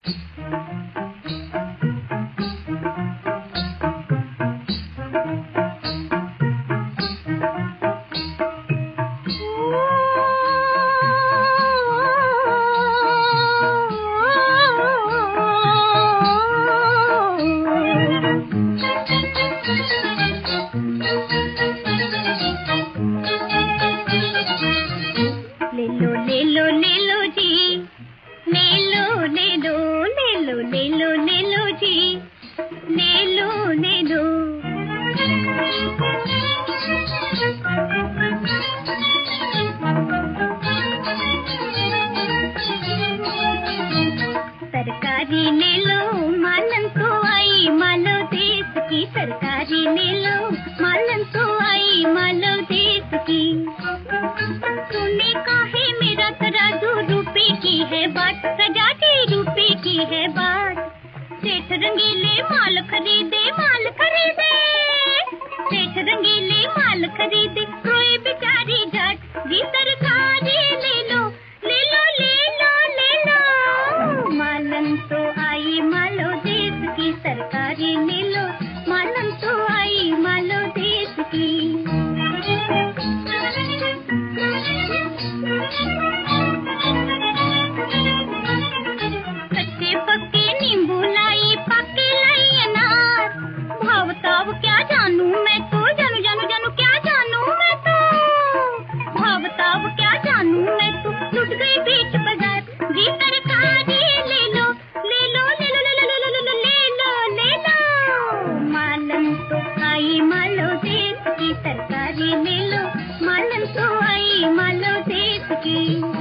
सरकारी ले लो मालन तो आई मालो देश की, सरकारी ले लो मालन तो आई मालो देश की। तूने काहे मेरा तराजू रुपए की है बात, सजा के रुपए की है बात। सेठ रंगीले माल खरीदे माल खरीदे, सेठ रंगीले माल खरीदे, रोए बेचारी जाट जी सरकारी ले लो ले लो ले लो ले लो। मालन तो आई मालो देश की, सरकारी ले लो मालन तो आई मालो देश की। कच्चे पक्के नींबू लाई, पक्के लाई अनार, भाव ताव क्या जानू मैं तो, जानू जानू जानू क्या जानू मैं तो, भाव ताव क्या जानू मैं तो। लुट गई बीच बाजार जी सरकारी ले लो ले लो ले लो ले लो ले लो ले लो ले लो। मालन तो आई मालो देश की, सरकारी ले लो मालन तो आई मालो देश की।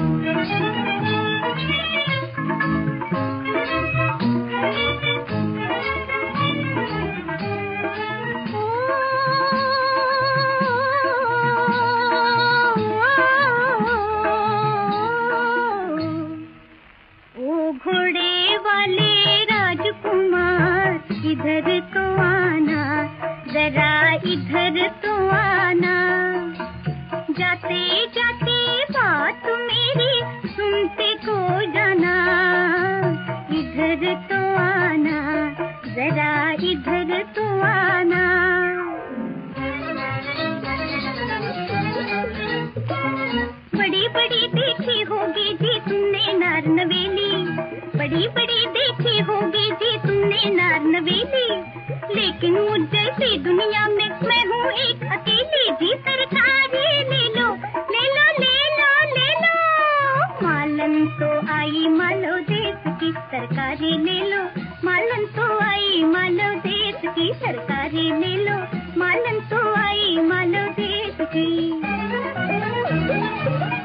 ओ घोड़े वाले राजकुमार इधर तो आना, जरा इधर तो आना। जाते जाते बात मेरी सुनते को जाना, इधर तो आना, जरा इधर तो आना। बड़ी बड़ी देखी होगी जी तुमने नार नवेली, बड़ी बड़ी देखी होगी जी तुमने नार नवेली, लेकिन मुझ जैसी दुनिया में मैं हूँ एक अकेली जी सरकारी ले लो ले लो ले लो ले लो। मालन तो आई मालो देश की, सरकारी ले लो मालन तो आई मालो देश की, सरकारी ले लो मालन तो आई मालो देश की।